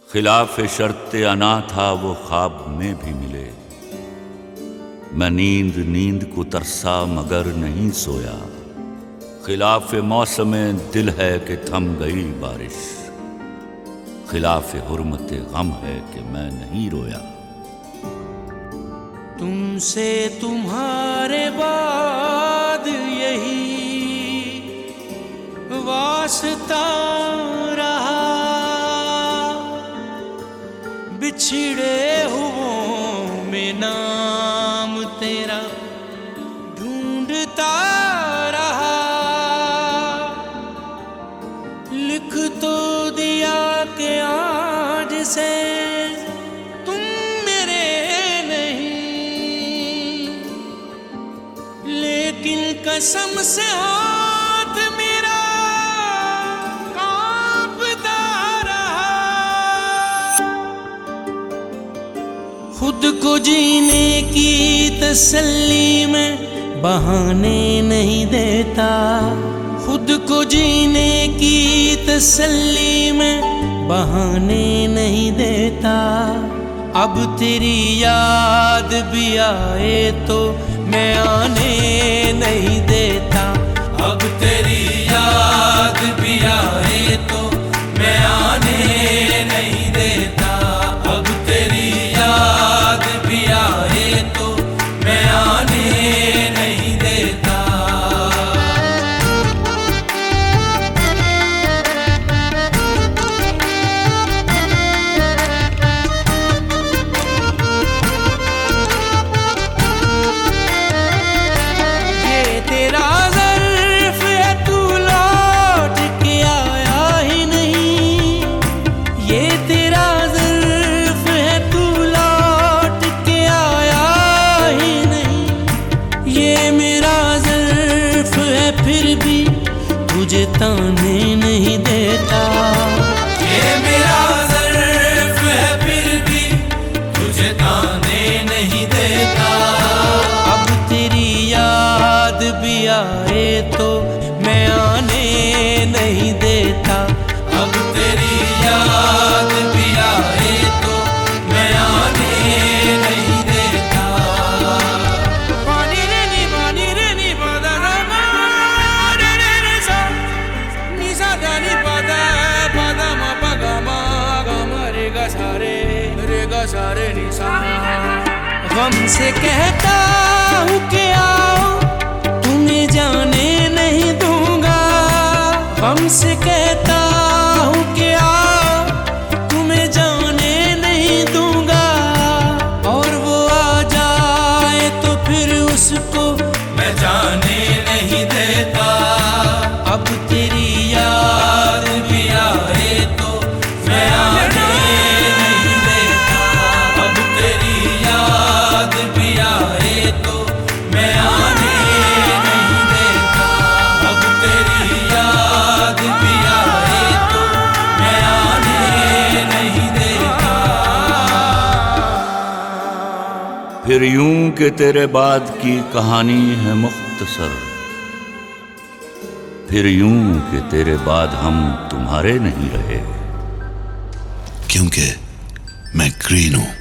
खिलाफ शर्त अना था वो ख्वाब में भी मिले। मैं नींद नींद को तरसा मगर नहीं सोया। खिलाफ मौसम दिल है कि थम गई बारिश। खिलाफ हुर्मत गम है कि मैं नहीं रोया। तुमसे तुम्हारे बाद यही वास्ता रहा, बिछड़े हुओं में नाम तेरा ढूंढता रहा। लिख तो दिया कि आज से तुम मेरे नहीं, लेकिन कसम से हाथ मेरा कांपता रहा। खुद को जीने की तसल्ली में बहाने नहीं देता। खुद को जीने की तसल्ली में बहाने नहीं देता। अब तेरी याद भी आए तो मैं आने नहीं देता। अब तेरी याद भी आए तो मैं आने नहीं देता। अब तेरी याद भी आए तो मैं आने नहीं देता। ये तेरा ज़र्फ़ है, तू लौट के आया ही नहीं। ये तेरा ज़र्फ़ है, तू लौट के आया ही नहीं। ये मेरा ज़र्फ़ है, फिर भी तुझे ताने नहीं देता। ये मेरा ज़र्फ़ है, फिर भी तुझे ताने नहीं देता। अब तेरी याद भी आए तो मैं आने नहीं देता। अब तेरी याद भी आए तो मैं आने नहीं देता। पानी रे नी पदा मा रे रे सा नी सा दा नी पदा मा पा गा रे गा सा रे नी सा। गम से कहता हूँ कि आओ तुम्हें जाने नहीं दूंगा। गम से कहता हूँ कि आओ तुम्हें जाने नहीं दूंगा। और वो आ जाए तो फिर उसको मैं जाने नहीं देता। अब तेरी याद भी आए तो मैं आने नहीं देता। अब तेरी याद भी आए तो मैं आने नहीं देता। अब तेरी याद भी आए तो मैं आने नहीं देता। फिर यूं कि तेरे बाद की कहानी है मुख्तसर। फिर यूं कि तेरे बाद हम तुम्हारे नहीं रहे। क्योंकि मैं ग्रीन हूं।